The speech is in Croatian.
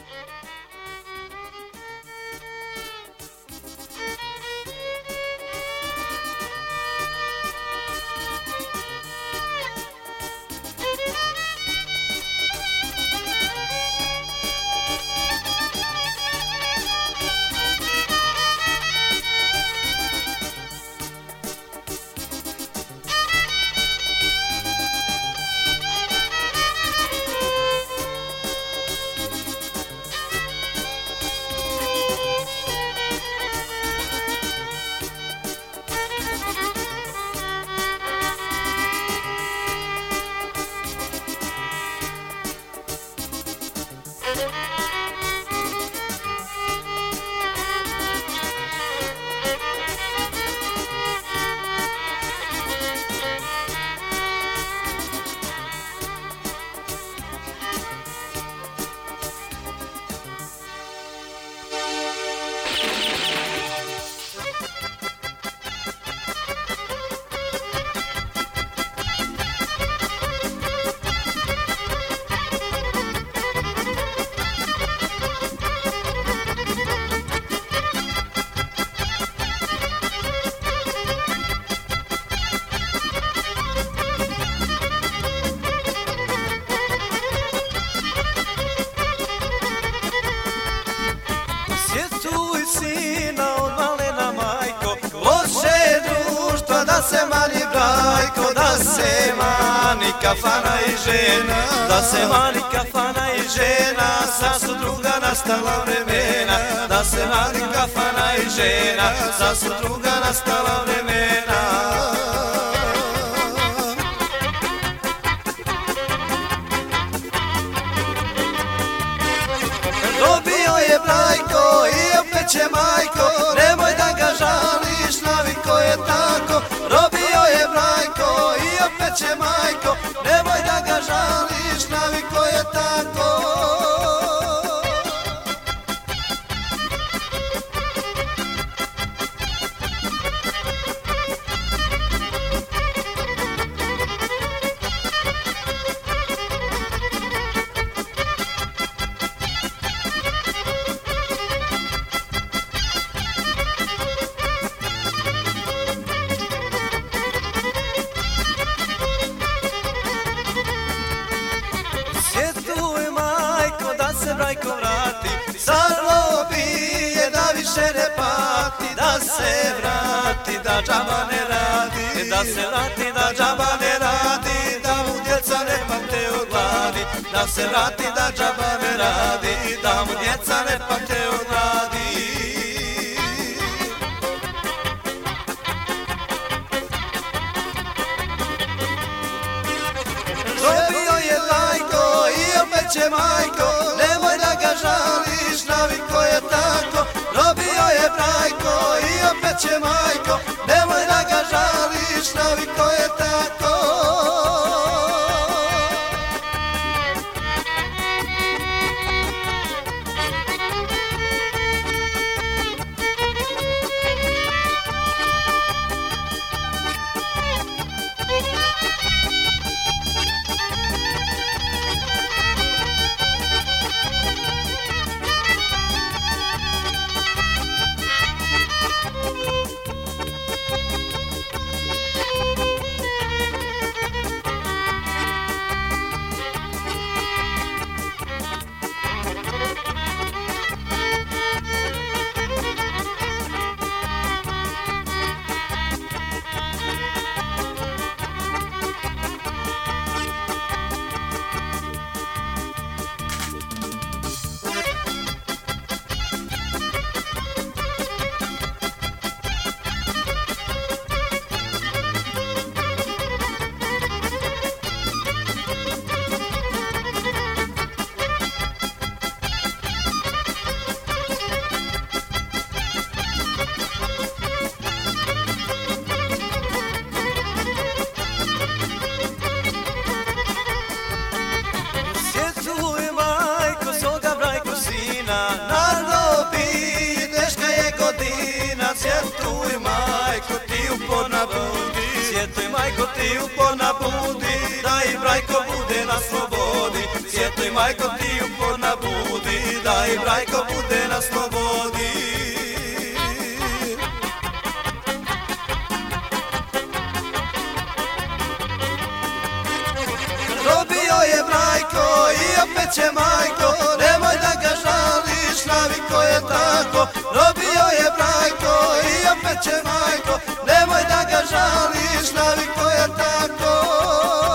Da se mani brajko, da se mani kafana i žena, da se mani kafana i žena, sad su druga nastala vremena, da se mani kafana i žena, sad su druga nastala vremena. Dobio je brajko i opet će majko, nemoj da ga žališ, naviko je tako. Robio je brajko i opet će majko, nemoj da ga žališ, naviko je tako. Brajko vrati, zarobije da više ne pati, da se vrati, da džaba ne radi, da se vrati, da džaba ne radi, da mu djeca ne pate od gladi, da se vrati, da džaba ne radi, da mu djeca ne pate od gladi. Robio je brajko i opet će majko, nemoj da ga žališ, naviko je tako. Robio je brajko i opet će majko, nemoj da ga žališ, naviko je tako. Sjetuj majko ti uporna budi, sjetuj majko ti uporna budi, da i brajko bude na slobodi. Sjetuj majko ti uporna budi. vodi, da i Brajko bude na slobodi. Robio je Brajko i opet će majko, nemoj da ga žališ, naviko je tako. Robio je Brajko i opet će majko, nemoj da ga žališ, naviko je tako.